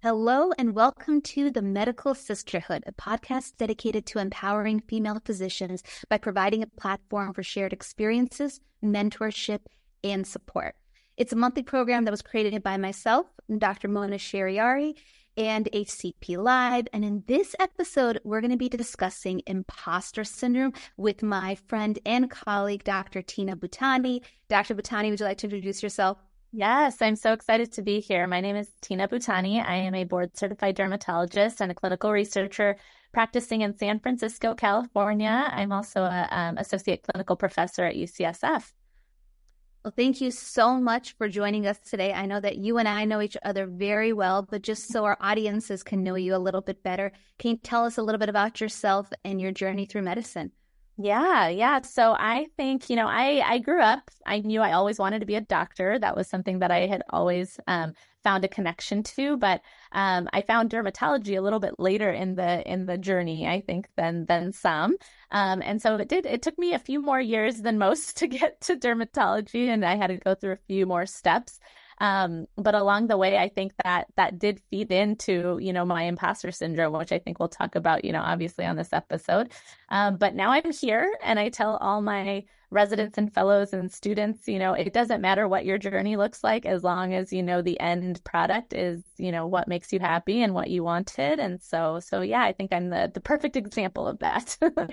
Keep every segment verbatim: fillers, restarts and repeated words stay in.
Hello and welcome to The Medical Sisterhood, a podcast dedicated to empowering female physicians by providing a platform for shared experiences, mentorship, and support. It's a monthly program that was created by myself, Doctor Mona Sheriari, and H C P Live. And in this episode, we're going to be discussing imposter syndrome with my friend and colleague, Doctor Tina Bhutani. Doctor Bhutani, would you like to introduce yourself? Yes, I'm so excited to be here. My name is Tina Bhutani. I am a board-certified dermatologist and a clinical researcher practicing in San Francisco, California. I'm also an um, associate clinical professor at U C S F. Well, thank you so much for joining us today. I know that you and I know each other very well, but just so our audiences can know you a little bit better, can you tell us a little bit about yourself and your journey through medicine? Yeah, yeah. So I think, you know, I, I grew up, I knew I always wanted to be a doctor. That was something that I had always um, found a connection to, but um, I found dermatology a little bit later in the in the journey, I think, than than some. Um, and so it did, it took me a few more years than most to get to dermatology, and I had to go through a few more steps. Um, but along the way, I think that that did feed into, you know, my imposter syndrome, which I think we'll talk about, you know, obviously on this episode. Um, but now I'm here and I tell all my residents and fellows and students, you know, it doesn't matter what your journey looks like, as long as, you know, the end product is, you know, what makes you happy and what you wanted. And so, so yeah, I think I'm the, the perfect example of that.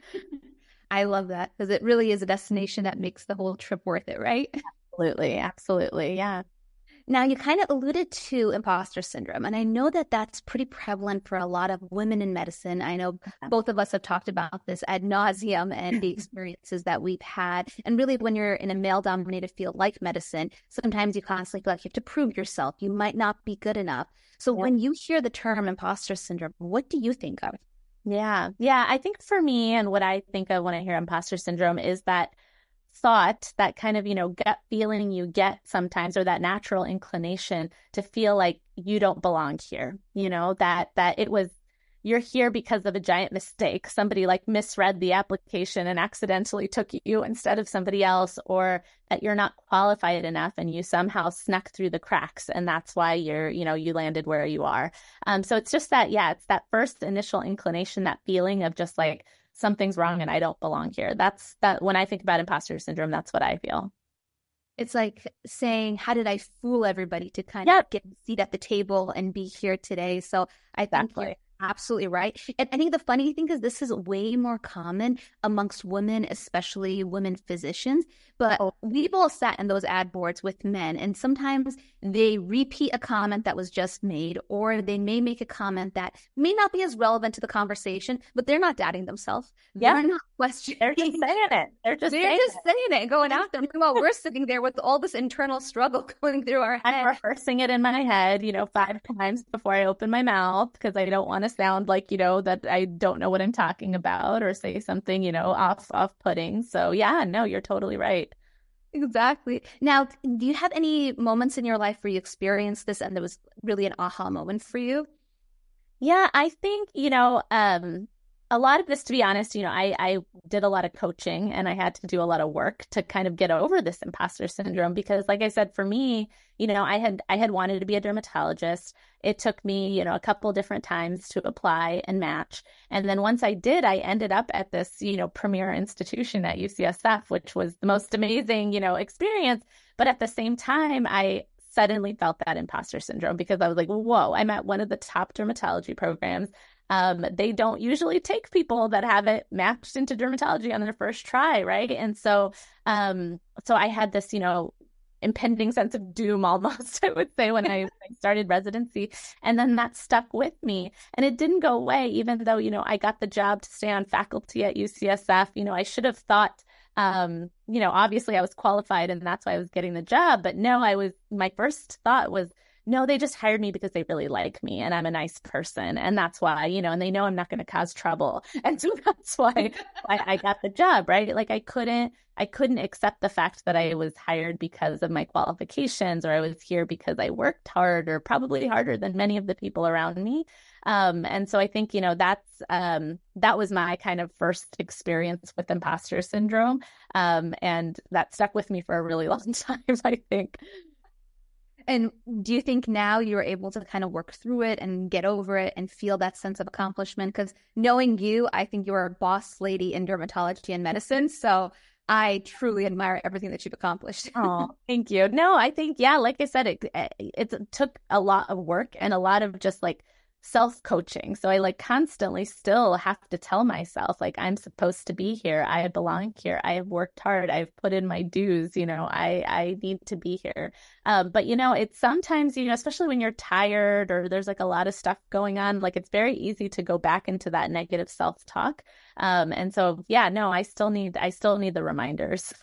I love that because it really is a destination that makes the whole trip worth it, right? Absolutely. Absolutely. Yeah. Now, you kind of alluded to imposter syndrome, and I know that that's pretty prevalent for a lot of women in medicine. I know both of us have talked about this ad nauseum and the experiences that we've had. And really, when you're in a male-dominated field like medicine, sometimes you constantly feel like you have to prove yourself. You might not be good enough. So yeah. When you hear the term imposter syndrome, what do you think of? Yeah, yeah. I think for me, and what I think of when I hear imposter syndrome is that thought, that kind of, you know, gut feeling you get sometimes, or that natural inclination to feel like you don't belong here, you know, that, that it was, you're here because of a giant mistake. Somebody like misread the application and accidentally took you instead of somebody else, or that you're not qualified enough and you somehow snuck through the cracks. And that's why you're, you know, you landed where you are. Um, so it's just that, yeah, it's that first initial inclination, that feeling of just like, something's wrong and I don't belong here. That's that when I think about imposter syndrome, that's what I feel. It's like saying, how did I fool everybody to kind yep. of get a seat at the table and be here today? So I think exactly. you're absolutely right. And I think the funny thing is this is way more common amongst women, especially women physicians. But oh. we've all sat in those ad boards with men, and sometimes they repeat a comment that was just made, or they may make a comment that may not be as relevant to the conversation, but they're not doubting themselves. Yep. They're not questioning. They're just saying it. They're just, they're saying, just it. saying it, going out there. Meanwhile, we're sitting there with all this internal struggle going through our head. I'm rehearsing it in my head, you know, five times before I open my mouth, because I don't want to sound like, you know, that I don't know what I'm talking about, or say something, you know, off off-putting. So yeah, no, you're totally right. Exactly. Now, do you have any moments in your life where you experienced this and there was really an aha moment for you? Yeah, I think, you know, um, a lot of this, to be honest, you know, I, I did a lot of coaching and I had to do a lot of work to kind of get over this imposter syndrome, because like I said, for me, you know, I had I had wanted to be a dermatologist. It took me, you know, a couple different times to apply and match. And then once I did, I ended up at this, you know, premier institution at U C S F, which was the most amazing, you know, experience. But at the same time, I suddenly felt that imposter syndrome, because I was like, whoa, I'm at one of the top dermatology programs. Um, they don't usually take people that have it matched into dermatology on their first try, right? And so, um, so I had this, you know, impending sense of doom almost, I would say, when I started residency. And then that stuck with me. And it didn't go away, even though, you know, I got the job to stay on faculty at U C S F. You know, I should have thought, um, you know, obviously I was qualified and that's why I was getting the job. But no, I was, my first thought was, no, they just hired me because they really like me and I'm a nice person. And that's why, you know, and they know I'm not going to cause trouble. And so that's why I, I got the job, right? Like I couldn't, I couldn't accept the fact that I was hired because of my qualifications, or I was here because I worked hard, or probably harder than many of the people around me. Um, and so I think, you know, that's, um, that was my kind of first experience with imposter syndrome. Um, and that stuck with me for a really long time, I think. And do you think now you're able to kind of work through it and get over it and feel that sense of accomplishment? Because knowing you, I think you're a boss lady in dermatology and medicine. So I truly admire everything that you've accomplished. Oh, thank you. No, I think, yeah, like I said, it, it took a lot of work and a lot of just like self-coaching. So I like constantly still have to tell myself, like, I'm supposed to be here. I belong here. I have worked hard. I've put in my dues. You know, I, I need to be here. Um, but, you know, it's sometimes, you know, especially when you're tired or there's like a lot of stuff going on, like it's very easy to go back into that negative self-talk. Um, and so, yeah, no, I still need, I still need the reminders.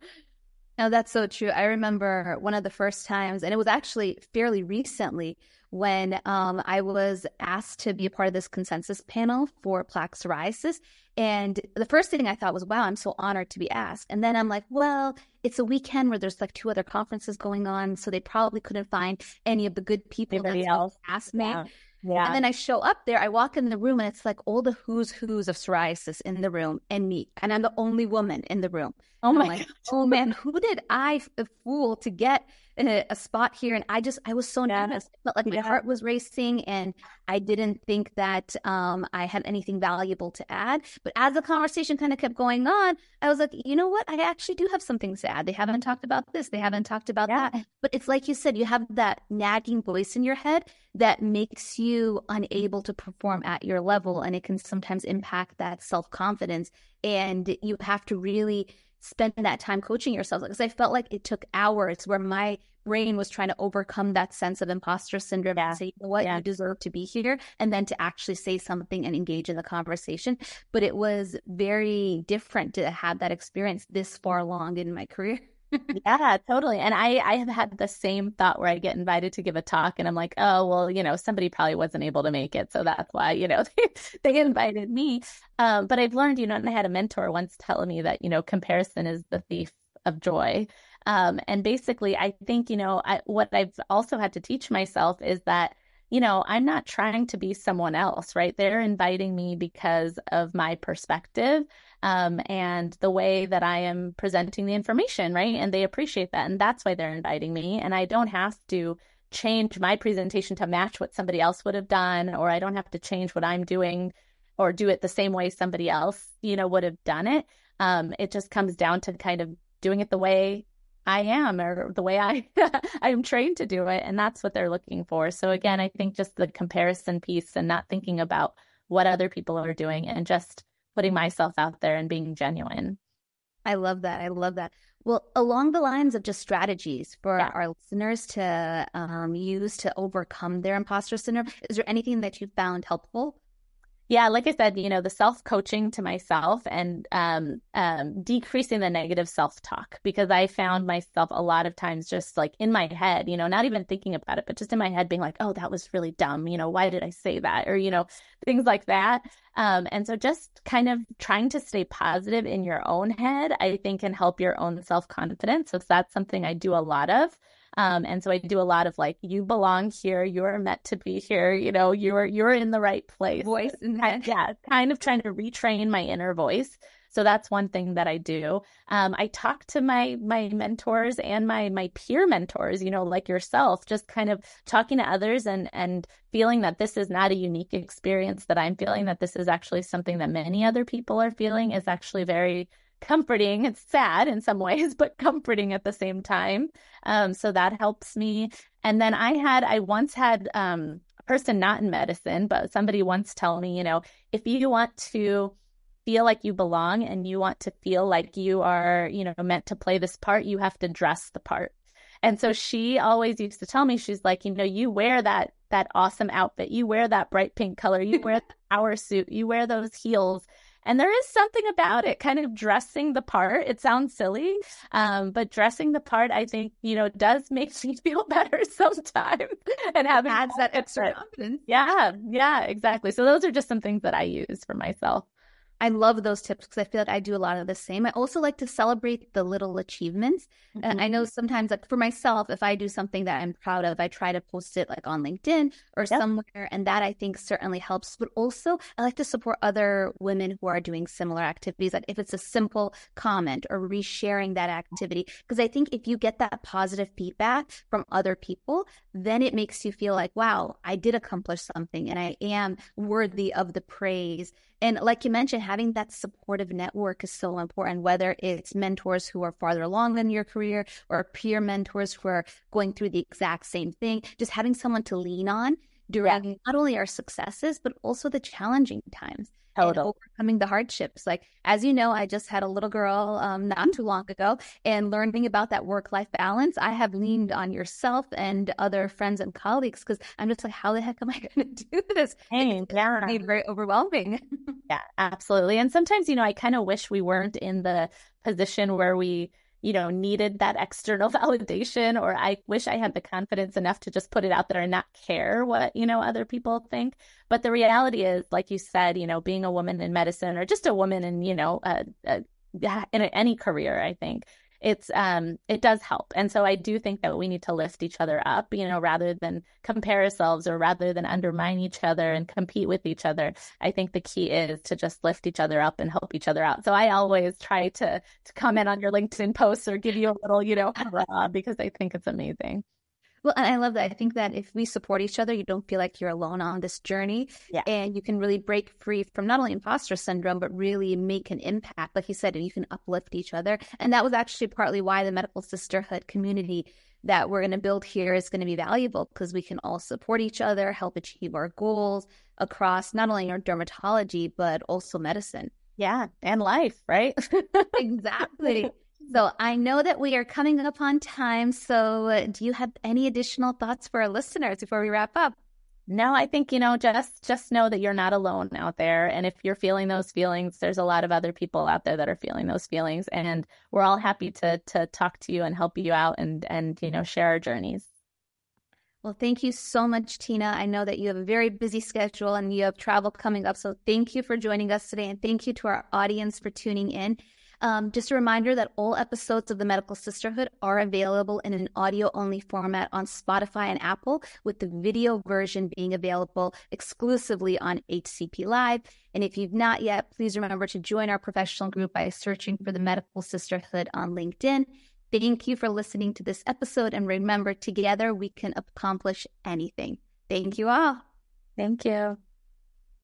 No, that's so true. I remember one of the first times, and it was actually fairly recently, when um, I was asked to be a part of this consensus panel for plaque psoriasis. And the first thing I thought was, wow, I'm so honored to be asked. And then I'm like, well, it's a weekend where there's like two other conferences going on, so they probably couldn't find any of the good people Everybody that else asked me. Yeah. Yeah. And then I show up there, I walk in the room, and it's like all the who's who's of psoriasis in the room and me. And I'm the only woman in the room. Oh my like, God. Oh man, who did I f- fool to get a, a spot here? And I just, I was so Yeah. nervous. I felt like my Yeah. heart was racing, and I didn't think that um, I had anything valuable to add. But as the conversation kind of kept going on, I was like, you know what? I actually do have something to add. They haven't talked about this. They haven't talked about Yeah. that. But it's like you said, you have that nagging voice in your head that makes you unable to perform at your level. And it can sometimes impact that self-confidence. And you have to really spend that time coaching yourself. Because I felt like it took hours where my brain was trying to overcome that sense of imposter syndrome Yeah. and say, you know what, Yeah. you deserve to be here. And then to actually say something and engage in the conversation. But it was very different to have that experience this far along in my career. Yeah, totally. And I, I have had the same thought where I get invited to give a talk and I'm like, oh, well, you know, somebody probably wasn't able to make it. So that's why, you know, they, they invited me. Um, but I've learned, you know, and I had a mentor once telling me that, you know, comparison is the thief of joy. Um, and basically, I think, you know, I, what I've also had to teach myself is that, you know, I'm not trying to be someone else, right? They're inviting me because of my perspective um, and the way that I am presenting the information, right? And they appreciate that. And that's why they're inviting me. And I don't have to change my presentation to match what somebody else would have done, or I don't have to change what I'm doing or do it the same way somebody else, you know, would have done it. Um, it just comes down to kind of doing it the way I am, or the way I I am trained to do it. And that's what they're looking for. So again, I think just the comparison piece and not thinking about what other people are doing and just putting myself out there and being genuine. I love that. I love that. Well, along the lines of just strategies for Yeah. our listeners to um, use to overcome their imposter syndrome, is there anything that you found helpful? Yeah, like I said, you know, the self-coaching to myself and um, um, decreasing the negative self-talk, because I found myself a lot of times just like in my head, you know, not even thinking about it, but just in my head being like, oh, that was really dumb. You know, why did I say that? Or, you know, things like that. Um, and so just kind of trying to stay positive in your own head, I think can help your own self-confidence. So that's something I do a lot of. Um, and so I do a lot of like, you belong here, you're meant to be here, you know, you're you're in the right place. Voice in the head. Yeah, kind of trying to retrain my inner voice. So that's one thing that I do. Um, I talk to my my mentors and my my peer mentors, you know, like yourself, just kind of talking to others and and feeling that this is not a unique experience that I'm feeling, that this is actually something that many other people are feeling, is actually very comforting. It's sad in some ways, but comforting at the same time. Um, so that helps me. And then I had, I once had um, a person not in medicine, but somebody once tell me, you know, if you want to feel like you belong and you want to feel like you are, you know, meant to play this part, you have to dress the part. And so she always used to tell me, she's like, you know, you wear that, that awesome outfit, you wear that bright pink color, you wear the power suit, you wear those heels. And there is something about it, kind of dressing the part. It sounds silly, um, but dressing the part, I think, you know, does make me feel better sometimes. And having Adds that extra confidence. Yeah, yeah, exactly. So those are just some things that I use for myself. I love those tips because I feel like I do a lot of the same. I also like to celebrate the little achievements. Mm-hmm. And I know sometimes, like for myself, if I do something that I'm proud of, I try to post it like on LinkedIn or yep. somewhere. And that I think certainly helps. But also I like to support other women who are doing similar activities. Like if it's a simple comment or resharing that activity, because I think if you get that positive feedback from other people, then it makes you feel like, wow, I did accomplish something and I am worthy of the praise. And like you mentioned, having that supportive network is so important, whether it's mentors who are farther along in your career or peer mentors who are going through the exact same thing, just having someone to lean on during yeah. not only our successes, but also the challenging times. Totally. And overcoming the hardships. Like, as you know, I just had a little girl um, not too long ago, and learning about that work-life balance, I have leaned on yourself and other friends and colleagues because I'm just like, how the heck am I going to do this? Hey, yeah. It's very overwhelming. Yeah, absolutely. And sometimes, you know, I kind of wish we weren't in the position where we, you know, needed that external validation, or I wish I had the confidence enough to just put it out there and not care what, you know, other people think. But the reality is, like you said, you know, being a woman in medicine or just a woman in, you know, uh, uh, in any career, I think it's, um, it does help. And so I do think that we need to lift each other up, you know, rather than compare ourselves or rather than undermine each other and compete with each other. I think the key is to just lift each other up and help each other out. So I always try to, to comment on your LinkedIn posts or give you a little, you know, hurrah, because I think it's amazing. Well, and I love that. I think that if we support each other, you don't feel like you're alone on this journey. Yeah. And you can really break free from not only imposter syndrome, but really make an impact. Like you said, you can uplift each other. And that was actually partly why the Medical Sisterhood community that we're going to build here is going to be valuable, because we can all support each other, help achieve our goals across not only our dermatology, but also medicine. Yeah. And life, right? Exactly. So I know that we are coming up on time. So uh, do you have any additional thoughts for our listeners before we wrap up? No, I think, you know, just just know that you're not alone out there. And if you're feeling those feelings, there's a lot of other people out there that are feeling those feelings. And we're all happy to to talk to you and help you out and, and you know, share our journeys. Well, thank you so much, Tina. I know that you have a very busy schedule and you have travel coming up. So thank you for joining us today. And thank you to our audience for tuning in. Um, just a reminder that all episodes of the Medical Sisterhood are available in an audio-only format on Spotify and Apple, with the video version being available exclusively on H C P Live. And if you've not yet, please remember to join our professional group by searching for the Medical Sisterhood on LinkedIn. Thank you for listening to this episode, and remember, together we can accomplish anything. Thank you all. Thank you.